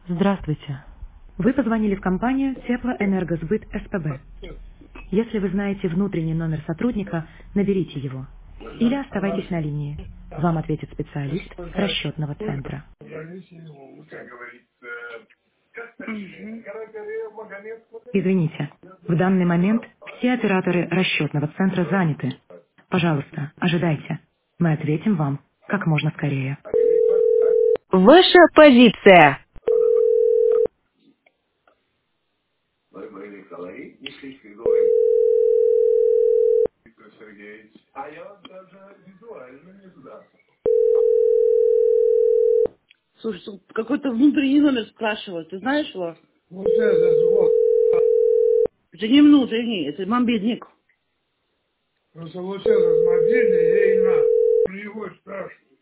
Здравствуйте. Вы позвонили в компанию Теплоэнергосбыт СПБ. Если вы знаете внутренний номер сотрудника, наберите его. Или оставайтесь на линии. Вам ответит специалист расчетного центра. Извините, в данный момент все операторы расчетного центра заняты. Пожалуйста, ожидайте. Мы ответим вам как можно скорее. Ваша позиция. Слушай, тут какой-то внутренний номер спрашивают. Ты знаешь его? Вот этот вот. Это не внутренний, это мобильник. Просто вот этот мобильный, ей на. У него спрашивают.